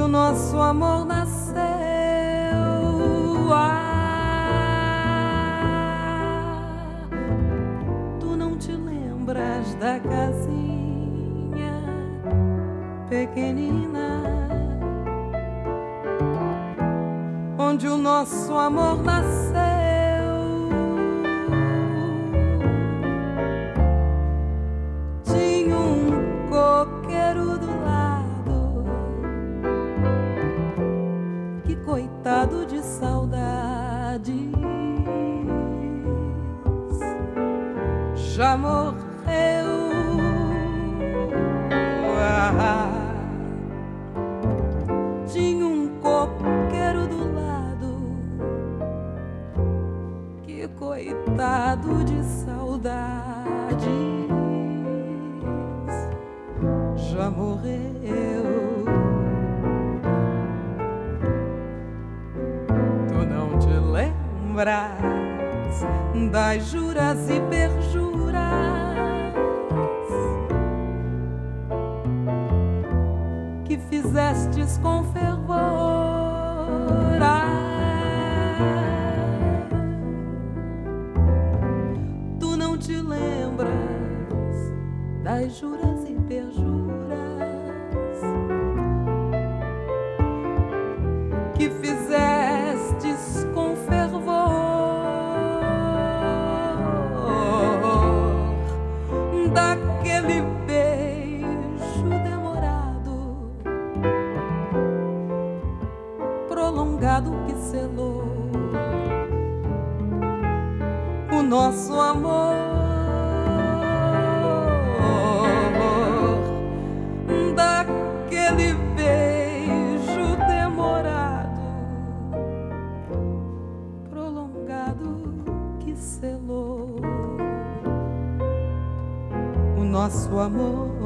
nosso amor nasceu. Tu não te lembras da casinha pequenina onde o nosso amor nasceu. Tinha um coqueiro do lado, que coitado de saudades, já morreu. Tinha um coqueiro do lado, que coitado de saudades, já morreu. Tu não te lembras das juras e perjuras que fizestes com fervor. Tu não te lembras das juras e perjuras que fizestes com fervor. Daquele beijo demorado, prolongado, que selou o nosso amor. Daquele beijo demorado, prolongado, que selou o nosso amor.